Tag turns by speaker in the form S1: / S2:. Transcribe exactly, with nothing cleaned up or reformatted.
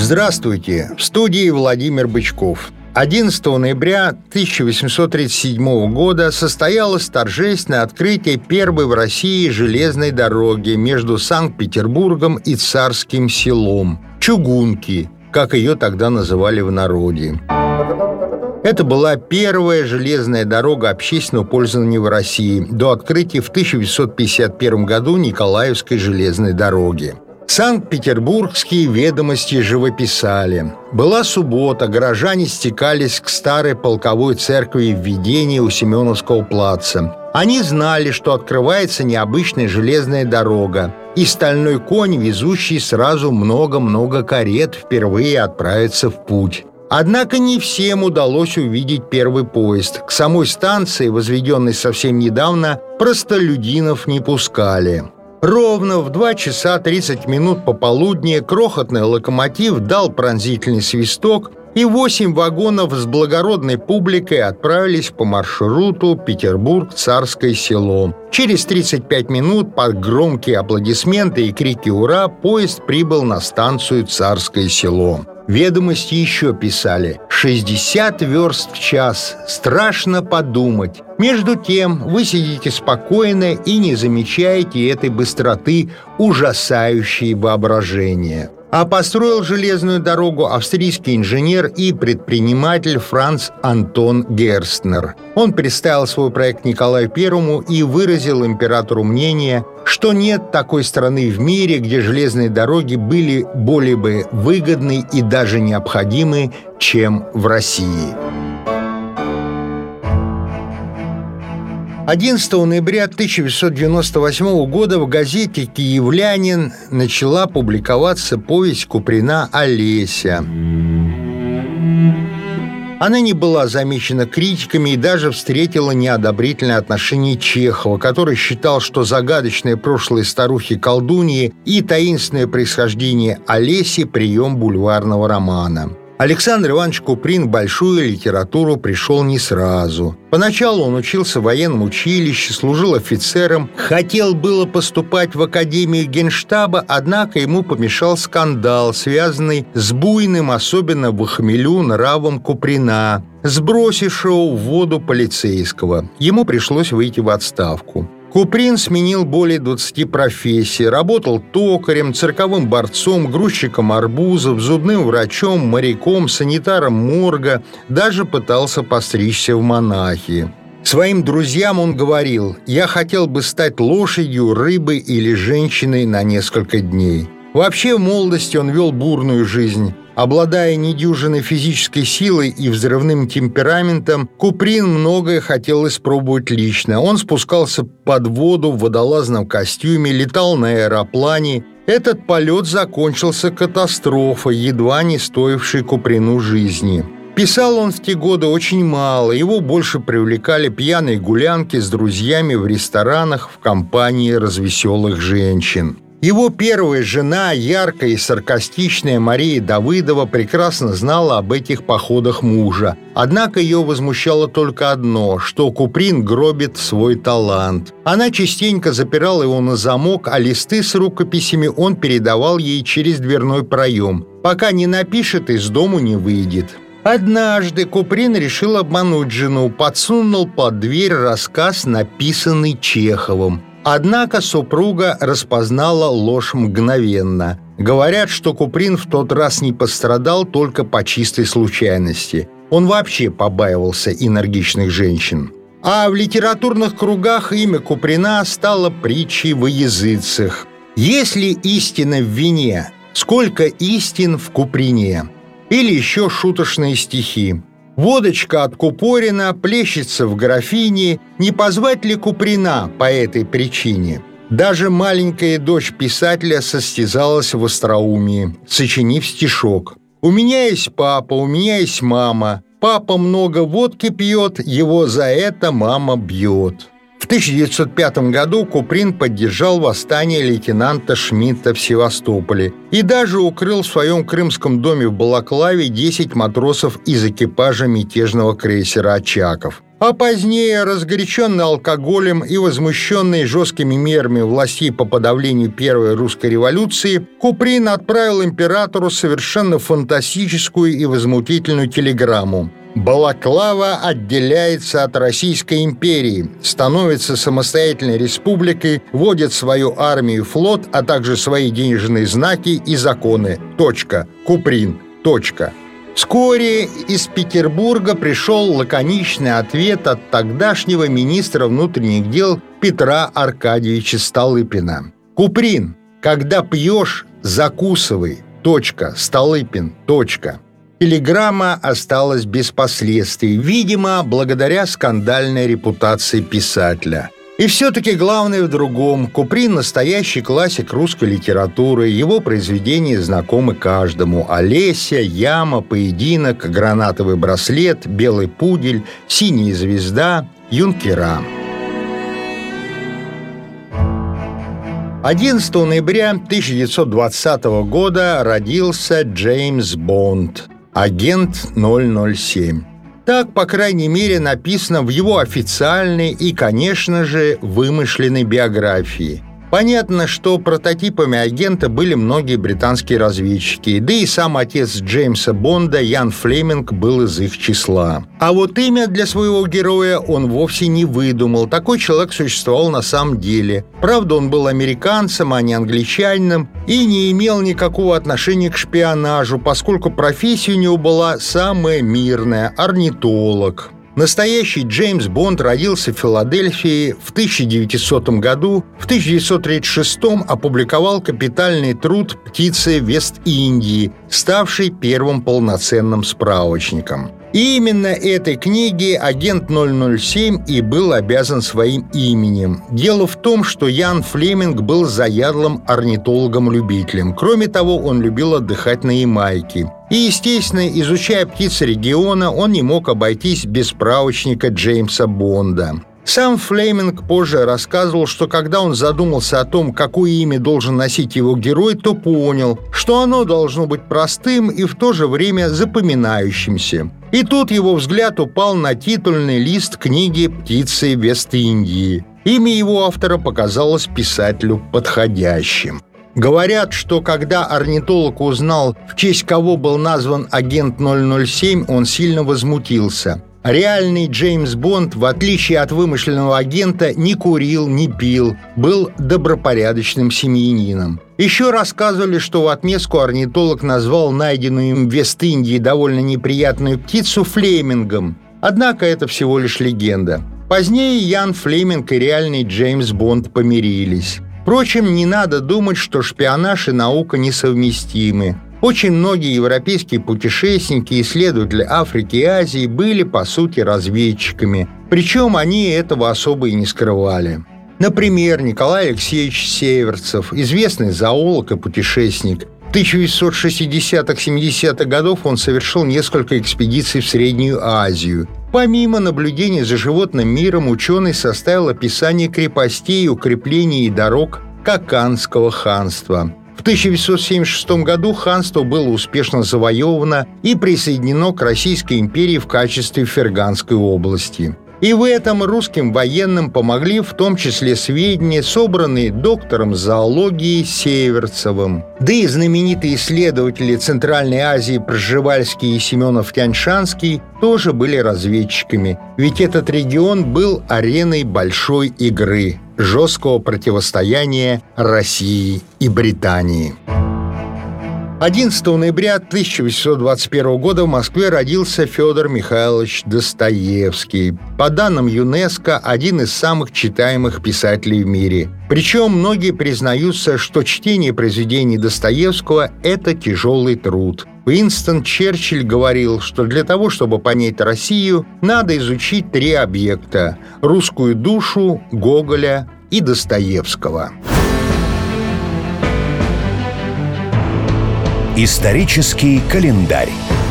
S1: Здравствуйте! В студии Владимир Бычков. одиннадцатого ноября тысяча восемьсот тридцать седьмого года состоялось торжественное открытие первой в России железной дороги между Санкт-Петербургом и Царским Селом – чугунки, как ее тогда называли в народе. Это была первая железная дорога общественного пользования в России до открытия в тысяча восемьсот пятьдесят первом году Николаевской железной дороги. Санкт-Петербургские ведомости живописали. Была суббота, горожане стекались к старой полковой церкви Введения у Семеновского плаца. Они знали, что открывается необычная железная дорога, и стальной конь, везущий сразу много-много карет, впервые отправится в путь. Однако не всем удалось увидеть первый поезд. К самой станции, возведенной совсем недавно, простолюдинов не пускали. Ровно в два часа тридцать минут пополудни крохотный локомотив дал пронзительный свисток, и восемь вагонов с благородной публикой отправились по маршруту Петербург-Царское Село. Через тридцать пять минут под громкие аплодисменты и крики «Ура!» поезд прибыл на станцию Царское Село. Ведомости еще писали: шестьдесят верст в час. Страшно подумать. Между тем вы сидите спокойно и не замечаете этой быстроты, ужасающей воображение. А построил железную дорогу австрийский инженер и предприниматель Франц Антон Герстнер. Он представил свой проект Николаю Первому и выразил императору мнение, что нет такой страны в мире, где железные дороги были более бы выгодны и даже необходимы, чем в России. одиннадцатого ноября тысяча восемьсот девяносто восьмого года в газете «Киевлянин» начала публиковаться повесть Куприна «Олеся». Она не была замечена критиками и даже встретила неодобрительное отношение Чехова, который считал, что загадочное прошлое старухи-колдуньи и таинственное происхождение Олеси – прием бульварного романа. Александр Иванович Куприн в большую литературу пришел не сразу. Поначалу он учился в военном училище, служил офицером, хотел было поступать в Академию Генштаба, однако ему помешал скандал, связанный с буйным, особенно в хмелю, нравом Куприна, сбросившего в воду полицейского. Ему пришлось выйти в отставку. Куприн сменил более двадцати профессий, работал токарем, цирковым борцом, грузчиком арбузов, зубным врачом, моряком, санитаром морга, даже пытался постричься в монахи. Своим друзьям он говорил: «Я хотел бы стать лошадью, рыбой или женщиной на несколько дней». Вообще в молодости он вел бурную жизнь. Обладая недюжинной физической силой и взрывным темпераментом, Куприн многое хотел испробовать лично. Он спускался под воду в водолазном костюме, летал на аэроплане. Этот полет закончился катастрофой, едва не стоившей Куприну жизни. Писал он в те годы очень мало, его больше привлекали пьяные гулянки с друзьями в ресторанах в компании развеселых женщин. Его первая жена, яркая и саркастичная Мария Давыдова, прекрасно знала об этих походах мужа. Однако ее возмущало только одно, что Куприн гробит свой талант. Она частенько запирала его на замок, а листы с рукописями он передавал ей через дверной проем. Пока не напишет, из дому не выйдет. Однажды Куприн решил обмануть жену, подсунул под дверь рассказ, написанный Чеховым. Однако супруга распознала ложь мгновенно. Говорят, что Куприн в тот раз не пострадал только по чистой случайности. Он вообще побаивался энергичных женщин. А в литературных кругах имя Куприна стало притчей во языцах. «Если истина в вине, сколько истин в Куприне?» Или еще шуточные стихи. «Водочка откупорена, плещется в графине, не позвать ли Куприна по этой причине?» Даже маленькая дочь писателя состязалась в остроумии, сочинив стишок. «У меня есть папа, у меня есть мама. Папа много водки пьет, его за это мама бьет». В тысяча девятьсот пятом году Куприн поддержал восстание лейтенанта Шмидта в Севастополе и даже укрыл в своем крымском доме в Балаклаве десять матросов из экипажа мятежного крейсера «Очаков». А позднее, разгоряченный алкоголем и возмущенный жесткими мерами властей по подавлению Первой русской революции, Куприн отправил императору совершенно фантастическую и возмутительную телеграмму. Балаклава отделяется от Российской империи, становится самостоятельной республикой, вводит свою армию и флот, а также свои денежные знаки и законы. Точка. Куприн. Точка. Вскоре из Петербурга пришел лаконичный ответ от тогдашнего министра внутренних дел Петра Аркадьевича Столыпина. «Куприн, когда пьешь, закусывай. Точка. Столыпин. Точка». Телеграмма осталась без последствий, видимо, благодаря скандальной репутации писателя. И все-таки главное в другом. Куприн – настоящий классик русской литературы. Его произведения знакомы каждому. «Олеся», «Яма», «Поединок», «Гранатовый браслет», «Белый пудель», «Синяя звезда», «Юнкера». одиннадцатого ноября тысяча девятьсот двадцатого года родился Джеймс Бонд, агент ноль ноль семь. Так, по крайней мере, написано в его официальной и, конечно же, вымышленной биографии. Понятно, что прототипами агента были многие британские разведчики, да и сам отец Джеймса Бонда, Ян Флеминг, был из их числа. А вот имя для своего героя он вовсе не выдумал. Такой человек существовал на самом деле. Правда, он был американцем, а не англичанином, и не имел никакого отношения к шпионажу, поскольку профессия у него была самая мирная – орнитолог. Настоящий Джеймс Бонд родился в Филадельфии в тысяча девятисотом году. В тысяча девятьсот тридцать шестом опубликовал капитальный труд «Птицы Вест-Индии», ставший первым полноценным справочником. И именно этой книге агент ноль ноль семь и был обязан своим именем. Дело в том, что Ян Флеминг был заядлым орнитологом-любителем. Кроме того, он любил отдыхать на Ямайке. И, естественно, изучая птицы региона, он не мог обойтись без справочника Джеймса Бонда. Сам Флеминг позже рассказывал, что когда он задумался о том, какое имя должен носить его герой, то понял, что оно должно быть простым и в то же время запоминающимся. И тут его взгляд упал на титульный лист книги «Птицы Вест-Индии». Имя его автора показалось писателю подходящим. Говорят, что когда орнитолог узнал, в честь кого был назван агент ноль ноль семь, он сильно возмутился. Реальный Джеймс Бонд, в отличие от вымышленного агента, не курил, не пил, был добропорядочным семьянином. Еще рассказывали, что в отместку орнитолог назвал найденную им в Вест-Индии довольно неприятную птицу Флемингом. Однако это всего лишь легенда. Позднее Ян Флеминг и реальный Джеймс Бонд помирились. Впрочем, не надо думать, что шпионаж и наука несовместимы. Очень многие европейские путешественники и исследователи Африки и Азии были, по сути, разведчиками. Причем они этого особо и не скрывали. Например, Николай Алексеевич Северцев, известный зоолог и путешественник. В тысяча девятьсот шестидесятых-семидесятых годов он совершил несколько экспедиций в Среднюю Азию. Помимо наблюдений за животным миром, ученый составил описание крепостей, укреплений и дорог Каканского ханства. В тысяча девятьсот семьдесят шестом году ханство было успешно завоевано и присоединено к Российской империи в качестве Ферганской области. И в этом русским военным помогли в том числе сведения, собранные доктором зоологии Северцевым. Да и знаменитые исследователи Центральной Азии Пржевальский и Семенов-Тяньшанский тоже были разведчиками, ведь этот регион был ареной большой игры, жесткого противостояния России и Британии. одиннадцатого ноября тысяча восемьсот двадцать первого года в Москве родился Федор Михайлович Достоевский. По данным ЮНЕСКО, один из самых читаемых писателей в мире. Причем многие признаются, что чтение произведений Достоевского – это тяжелый труд. Уинстон Черчилль говорил, что для того, чтобы понять Россию, надо изучить три объекта – русскую душу, Гоголя и Достоевского.
S2: Исторический календарь.